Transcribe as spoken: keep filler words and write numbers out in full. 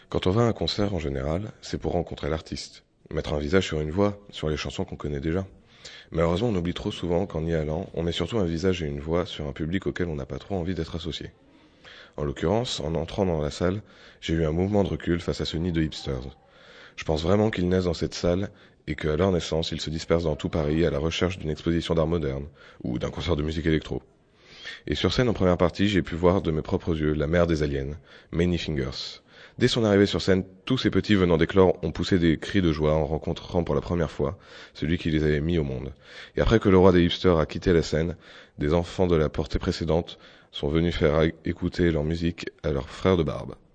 Quand on va à un concert, en général, c'est pour rencontrer l'artiste, mettre un visage sur une voix, sur les chansons qu'on connaît déjà. Malheureusement, on oublie trop souvent qu'en y allant, on met surtout un visage et une voix sur un public auquel on n'a pas trop envie d'être associé. En l'occurrence, en entrant dans la salle, j'ai eu un mouvement de recul face à ce nid de hipsters. Je pense vraiment qu'ils naissent dans cette salle et qu'à leur naissance, ils se dispersent dans tout Paris à la recherche d'une exposition d'art moderne ou d'un concert de musique électro. Et sur scène, en première partie, j'ai pu voir de mes propres yeux la mère des aliens, Many Fingers. Dès son arrivée sur scène, tous ces petits venant d'éclore ont poussé des cris de joie en rencontrant pour la première fois celui qui les avait mis au monde. Et après que le roi des hipsters a quitté la scène, des enfants de la portée précédente sont venus faire écouter leur musique à leurs frères de barbe.